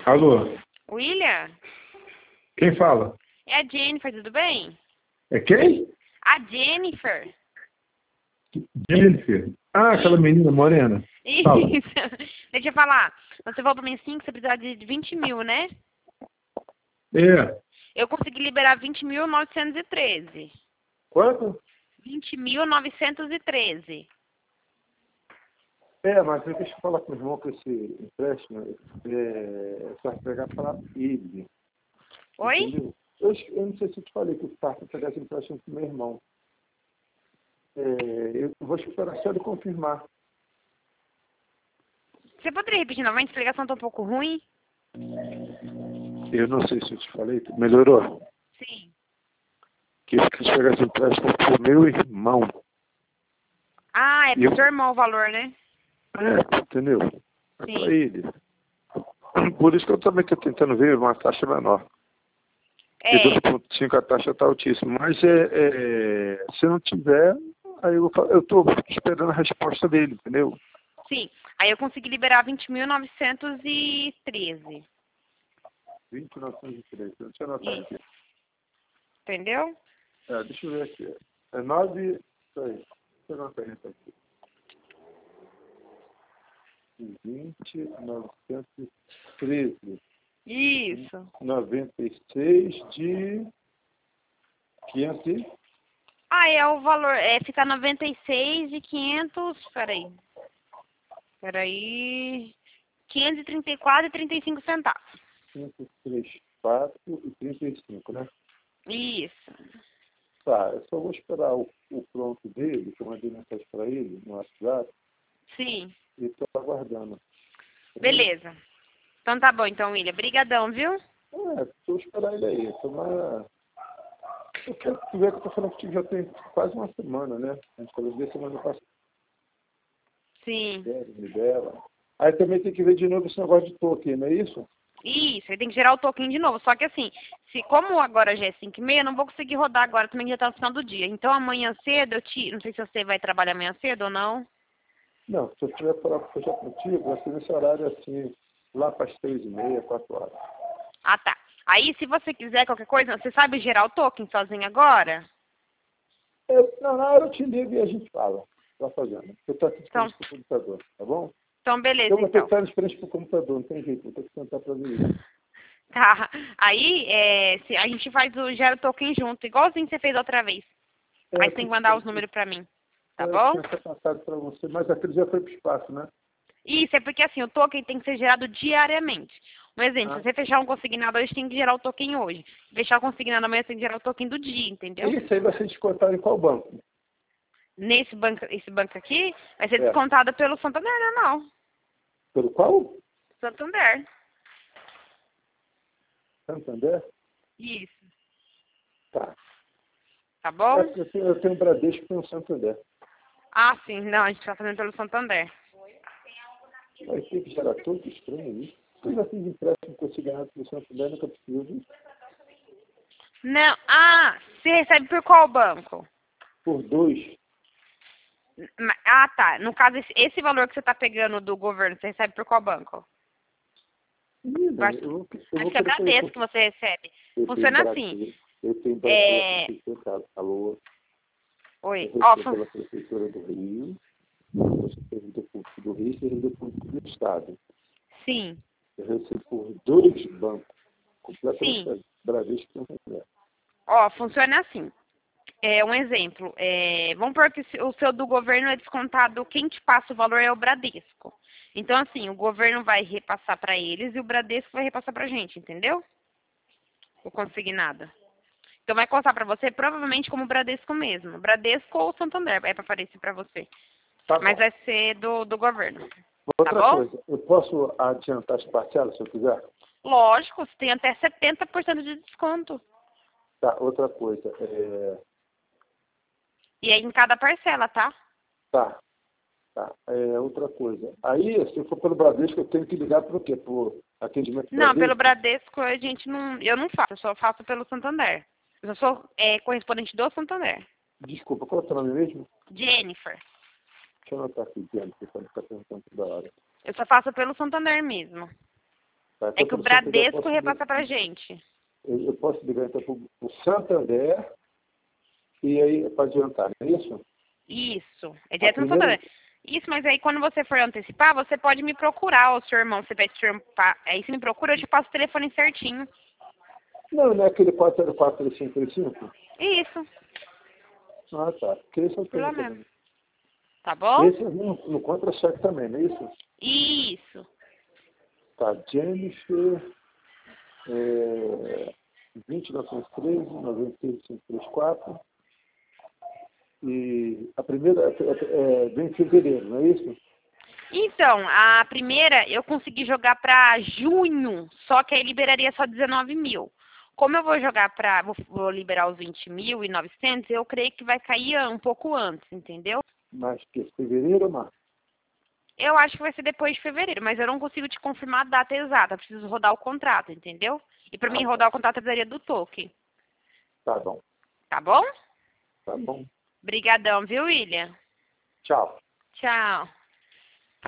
Alô? William? Quem fala? É a Jennifer, tudo bem? É quem? A Jennifer. Jennifer. Ah, aquela menina morena. Fala. Isso. Deixa eu falar. Você falou pra mim assim que você precisava de 20 mil, né? É. Eu consegui liberar 20.913. Quanto? 20.913. É, mas eu deixa eu falar com o irmão que esse empréstimo é só pegar para ele. Oi? Entendeu? Eu não sei se eu te falei que o para pegar esse empréstimo com meu irmão. Eu vou esperar só ele confirmar. Você poderia repetir novamente? A ligação tá um pouco ruim? Eu não sei se eu te falei. Melhorou? Sim. Que eu quis pegar esse empréstimo pro meu irmão. Ah, é pro seu irmão o valor, né? É, entendeu? É Sim. para ele. Por isso que eu também estou tentando ver uma taxa menor. É. E 2,5 a taxa está altíssima. Mas se não tiver, aí eu estou esperando a resposta dele, entendeu? Sim. Aí eu consegui liberar 20.913. 20,913. Deixa eu anotar Isso. aqui. Entendeu? Deixa eu ver aqui. É 9. Isso aí. Deixa eu anotar isso aqui. 20,913. Isso. 96 de 500. Ah, é o valor. Fica 96 e 500. Peraí. 534,35 centavos. 534,35, né? Isso. Tá, eu só vou esperar o pronto dele, que eu mandei mensagem para ele no WhatsApp, Sim. e estou aguardando. Beleza. Então tá bom, então, William. Brigadão, viu? Estou esperando ele aí. Eu quero ver que eu estou falando que já tem quase uma semana, né? A gente falou de semana passada. Sim. Me dela. Aí também tem que ver de novo esse negócio de token, não é isso? Isso, aí tem que gerar o token de novo. Só que assim, como agora já é 5h30, eu não vou conseguir rodar agora, também já tá no final do dia. Então amanhã cedo não sei se você vai trabalhar amanhã cedo ou não. Não, se eu tiver para fechar contigo, vai ser nesse horário assim, lá para as 3h30, 4h. Ah, tá. Aí se você quiser qualquer coisa, você sabe gerar o token sozinho agora? Na hora eu te ligo e a gente fala. Tá fazendo. Eu estou aqui de frente para o computador, tá bom? Então beleza, Eu vou ter que então. estar de frente para o computador, não tem jeito, vou ter que tentar para ver isso. Tá. Aí a gente gera o token junto, igualzinho que você fez outra vez. Aí você tem que mandar os números pra mim. Tá Eu bom? tinha até passado para você, mas aquele já foi para o espaço, né? Isso, é porque assim, o token tem que ser gerado diariamente. Um exemplo, se você fechar um consignado hoje, tem que gerar o token hoje. Fechar o consignado amanhã, tem que gerar o token do dia, entendeu? Isso aí vai ser descontado em qual banco? Esse banco aqui vai ser descontado pelo Santander, normal. Pelo qual? Santander. Santander? Isso. Tá. Tá bom? Eu tenho Bradesco e tenho Santander. Ah, sim. Não, a gente tá fazendo pelo Santander. Vai ter que gerar todo estranho isso. Eu já fiz empréstimo consignado pelo Santander, nunca preciso. Não. Ah, você recebe por qual banco? Por 2. Ah, tá. No caso, esse valor que você tá pegando do governo, você recebe por qual banco? Menina, Acho que é Bradesco que você recebe. Funciona assim. Eu tenho pela Prefeitura, Oi. Eu recebo pela Prefeitura do Rio, eu sou servidor público do Rio e servidor público do Estado. Sim. Eu recebo por 2 bancos, completamente Sim. Bradesco e Santander. Funciona assim. Um exemplo. Vamos supor que o seu do governo é descontado, quem te passa o valor é o Bradesco. Então, assim, o governo vai repassar para eles e o Bradesco vai repassar para a gente, entendeu? O consignado. Então, vai constar para você, provavelmente, como o Bradesco mesmo. Bradesco ou Santander, é para aparecer para você. Tá Mas bom. vai ser do governo. Outra Tá bom? coisa, eu posso adiantar as parcelas se eu quiser? Lógico, você tem até 70% de desconto. Tá, outra coisa, E é em cada parcela, tá? Tá. Outra coisa. Aí, se eu for pelo Bradesco, eu tenho que ligar para o quê? Por atendimento Não, Bradesco? pelo Bradesco eu não faço, eu só faço pelo Santander. Eu só sou correspondente do Santander. Desculpa, qual é o teu nome mesmo? Jennifer. Deixa eu anotar aqui, Diana, que você está perguntando toda hora. Eu só faço pelo Santander mesmo. Tá, É então, que o por exemplo, eu Bradesco posso repassa pra gente. eu posso ligar então para o Santander e aí para adiantar, não é isso? Isso. É A direto no primeira, Santander. Isso, mas aí quando você for antecipar, você pode me procurar, o seu irmão, você vai te trampar. Aí se me procura, eu te passo o telefone certinho. não é aquele 404-3535? Isso. Ah, tá. Porque esse eu Por lá tenho mesmo. também. Tá bom? Esse é no contra-cheque também, não é isso? Isso. Tá, Jennifer, 20.913, 96534. E a primeira vem em fevereiro, não é isso? Então, a primeira eu consegui jogar pra junho, só que aí liberaria só 19 mil. Como eu vou jogar pra. Vou liberar os 20.900, eu creio que vai cair um pouco antes, entendeu? Mas que fevereiro ou março? Eu acho que vai ser depois de fevereiro, mas eu não consigo te confirmar a data exata. Eu preciso rodar o contrato, entendeu? E pra mim Ah, rodar o contrato eu precisaria do token. tá bom. Tá bom? Tá bom. Brigadão, viu, William? Tchau. Tchau.